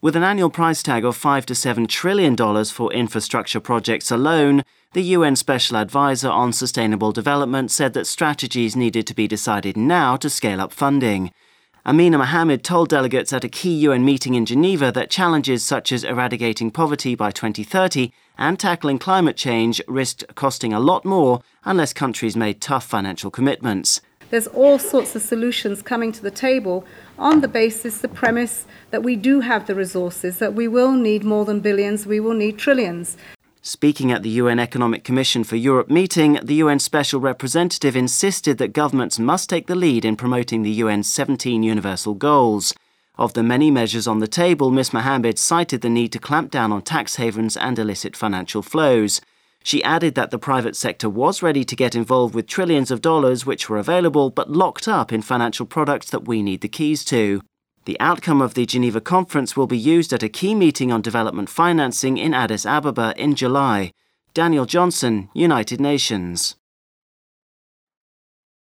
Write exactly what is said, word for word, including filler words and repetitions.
With an annual price tag of five to seven trillion dollars for infrastructure projects alone, the U N Special Advisor on Sustainable Development said that strategies needed to be decided now to scale up funding. Amina Mohammed told delegates at a key U N meeting in Geneva that challenges such as eradicating poverty by twenty thirty and tackling climate change risked costing a lot more unless countries made tough financial commitments. There's all sorts of solutions coming to the table on the basis, the premise that we do have the resources, that we will need more than billions, we will need trillions. Speaking at the U N Economic Commission for Europe meeting, the U N Special Representative insisted that governments must take the lead in promoting the U N's seventeen universal goals. Of the many measures on the table, Miz Mohammed cited the need to clamp down on tax havens and illicit financial flows. She added that the private sector was ready to get involved with trillions of dollars which were available but locked up in financial products that we need the keys to. The outcome of the Geneva conference will be used at a key meeting on development financing in Addis Ababa in July. Daniel Johnson, United Nations.